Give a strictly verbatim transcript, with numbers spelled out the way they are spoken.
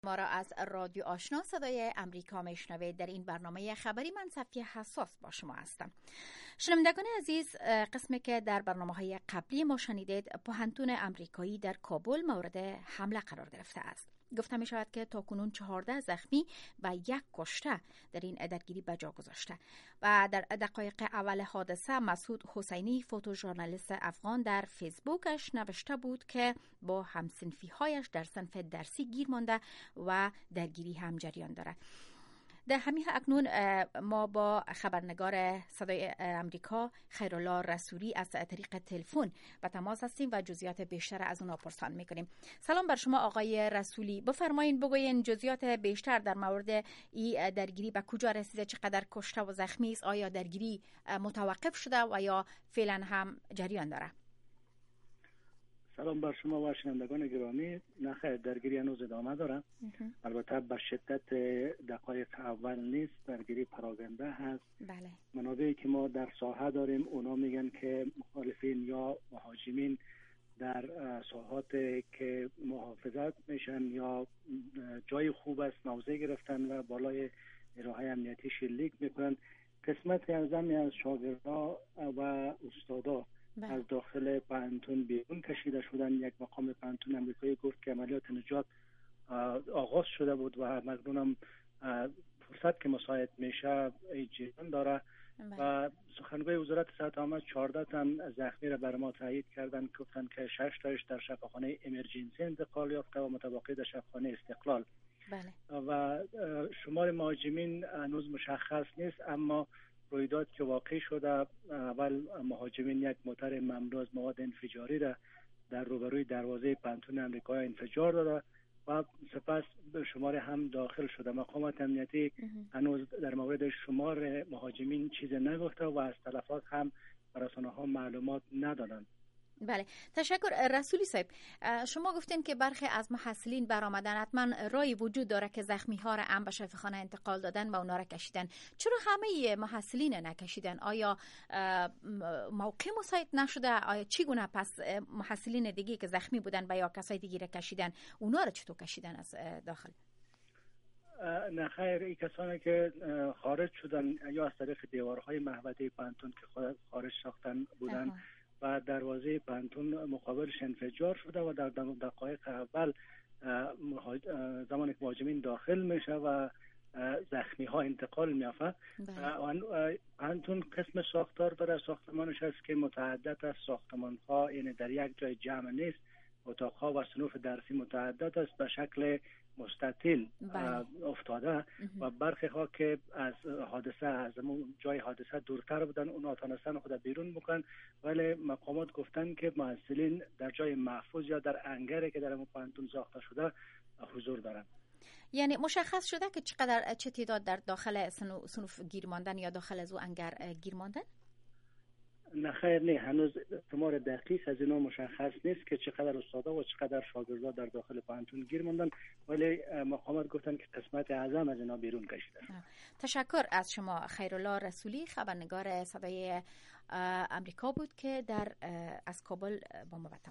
ما را از رادیو آشنا صدای امریکا میشنوید. در این برنامه خبری من صفیه حساس با شما هستم. شنوندگان عزیز، قسمی که در برنامه‌های قبلی ما شنیدید، پوهنتون امریکایی در کابل مورد حمله قرار گرفته است. گفته می شود که تاکنون چهارده زخمی و یک کشته در این درگیری به جا گذاشته. و در دقایق اول حادثه مسعود حسینی، فوتوژورنالیست افغان، در فیسبوکش نوشته بود که با همسنفی هایش در صنف درسی گیر مانده و درگیری هم جریان داره. در همین اکنون ما با خبرنگار صدای امریکا خیرالله رسولی از طریق تلفن به تماس هستیم و جزئیات بیشتر از اونها پرسان میکنیم. سلام بر شما آقای رسولی، بفرمایید بگوین جزئیات بیشتر در مورد این درگیری به کجا رسیده، چقدر کشته و زخمی است، آیا درگیری متوقف شده و یا فعلا هم جریان داره؟ سلام بر شما و شنوندگان گرامی. نخیر، درگیری هنوز ادامه داره. البته به شدت دقایق اول نیست، درگیری پراگنده هست. بله. منابعی که ما در ساحه داریم اونا میگن که مخالفین یا مهاجمین در ساحات که محافظت میشن یا جای خوب است موضع گرفتن و بالای نیروهای امنیتی شلیک میکنن. قسمت از از شاگردها و استادا بله. از داخل پوهنتون بیرون کشیده شدن. یک مقام پوهنتون امریکایی گفت که عملیات نجات آغاز شده بود و مقدون هم فرصت که مساعد میشه جریان داره. بله. و سخنگوی وزارت صحت عامه چهارده تن زخمی را بر ما تایید کردن، گفتن که شش تاش در شفاخانه امرجنسی انتقال یافته و متبقی در شفاخانه استقلال. بله. و شمار مهاجمین هنوز مشخص نیست، اما رویداد که واقع شده، اول مهاجمین یک موتر مملو از مواد انفجاری را در روبروی دروازه پوهنتون امریکا انفجار داده و سپس به شمار هم داخل شده. مقامات امنیتی هنوز در مورد شمار مهاجمین چیز نگفته و از تلفات هم رسانه‌ها معلومات ندادند. بله، تشکر رسولی صاحب. شما گفتین که برخی از محصلین برآمدن، حتما رای وجود داره که زخمی ها را هم به شفاخانه انتقال دادن و اونا را کشیدن. چرا همه محصلین نکشیدن؟ آیا موقع مساعد نشده؟ آیا چی گونه پس محصلین دیگه که زخمی بودن و یا کسای دیگه را کشیدن، اونا را چطور کشیدن از داخل؟ نه خیر، این کسانی که خارج شدن یا از طریق دیوارهای محوطه پوهنتون که خارج ساختن بودن اه. و دروازه پوهنتون مقابلش انفجار شده و در دقایق اول زمانی که مهاجمین داخل میشه و زخمی ها انتقال میافه. پوهنتون قسم ساختار داره، ساختمانش هست که متعدد از ساختمان ها، یعنی در یک جای جمع نیست. اتاق ها و صنوف درسی متعدد است، به شکل مستطیل افتاده و برخی ها که از حادثه از جای حادثه دورتر بودن اونا تانستن خود بیرون بکنن، ولی مقامات گفتن که محصلین در جای محفوظ یا در انگری که در پوهنتون ساخته شده حضور دارن. یعنی مشخص شده که چقدر چه تعداد در داخل صنوف گیر ماندن یا داخل از او انگر گیر ماندن؟ نه خیر، نه، هنوز شمار دقیق از اینا مشخص نیست که چقدر استادا و چقدر شاگردا در داخل پوهنتون گیر ماندن، ولی مقامات گفتن که قسمت اعظم از اینا بیرون کشیده. تشکر از شما خیرالله رسولی، خبرنگار صدای امریکا بود که در از کابل با ما